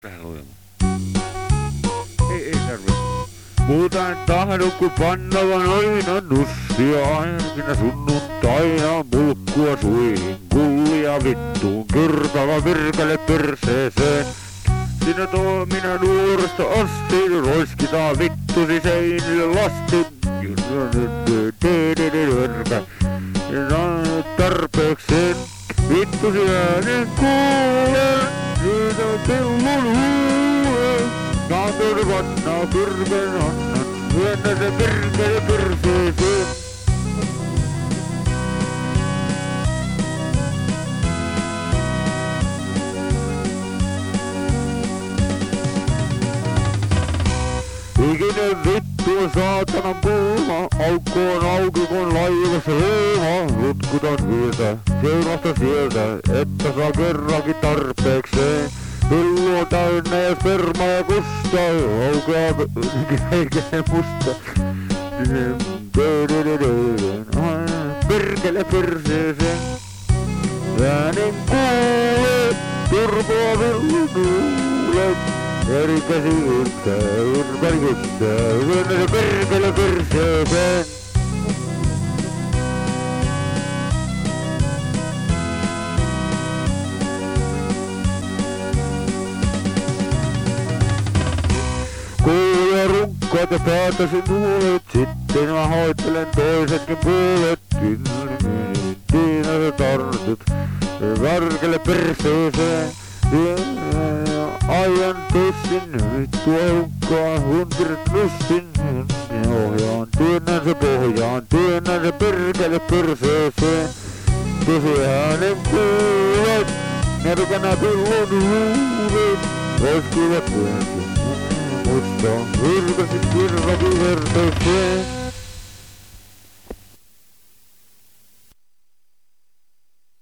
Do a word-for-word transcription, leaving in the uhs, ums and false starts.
Tähän lukemaan. Ei, ei tarvi. Puhutaan tahdon kun pannavan aina nussia, ainakin sunnuntaina mulkkua suihin, kullia vittuun, kyrpävä virkale perseeseen. Sinä tuo minä nuoresta asti, roiskitaan vittusi seinille lasti. Tarpeekseen vittusi äänen kuulen, nyt on pellon huulen. Nää turvat, nää turven annan, myönnä se perkele perseeseen. Ikinen vittu on saatanan puuma, aukko on auki kun laivassa leima. Rutkutan sieltä, seurasta sieltä, että saa kerrankin tarpeekseen. Pyllu on täynnä ja sperma ja kusta, aukeaa eikä se musta. Perkele perseeseen, äänen kuulee, turboa villu kuulee. Eri käsi yrttää, yrpäri kyttää, myönnä se perkele perseeseen. Kuulee runkkaat ja päätäsin nuolet, sitten mä hoittelen toisetkin puolet. Siinä sä tartut, perkele perseeseen. Ajan tussin, vittua runkkaa, huntirit nussin. Ohjaan, työnnän se pohjaan, työnnän se perkele perseeseen. Tosi äänen kuulet, närkänä pillon huulet. Roiskuvat vyönti, musta on virkasit virrakin verteeseen.